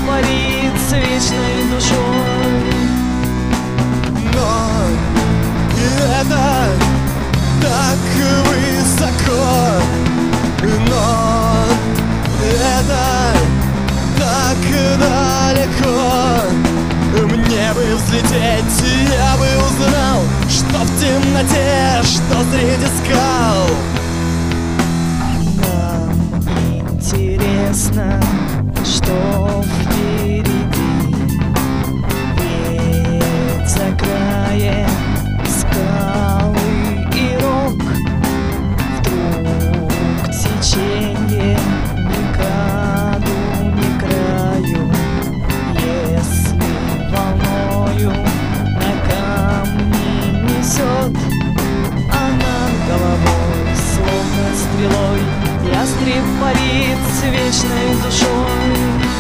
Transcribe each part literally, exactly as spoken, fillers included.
парит с вечной душой. Но это так высоко, но это так далеко. Мне бы взлететь, я бы узнал, что в темноте, что среди скал. Нам интересно, что впереди, ведь за краем скалы и рок. Вдруг течение ни краду, ни краю, если волною на камни несет, а над головой, словно стрелой, ястреб парит с вечной душой.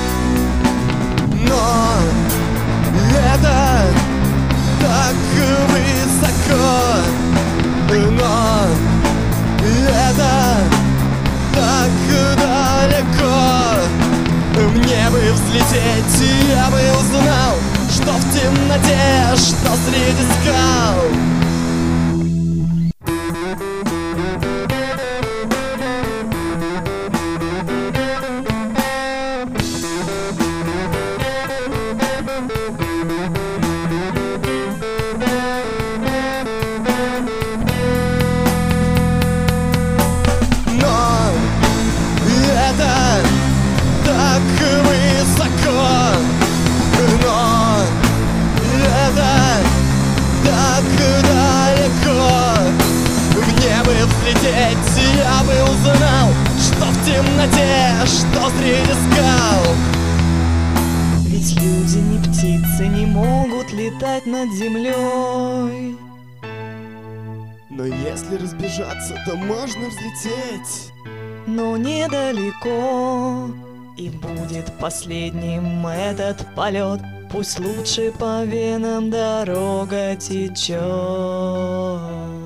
Но это так высоко, но это так далеко. Мне бы взлететь, я бы узнал, что в темноте, что среди скал. Я бы узнал, что в темноте, что среди скал. Ведь люди не птицы, не могут летать над землей. Но если разбежаться, то можно взлететь. Но недалеко, и будет последним этот полет. Пусть лучше по венам дорога течет.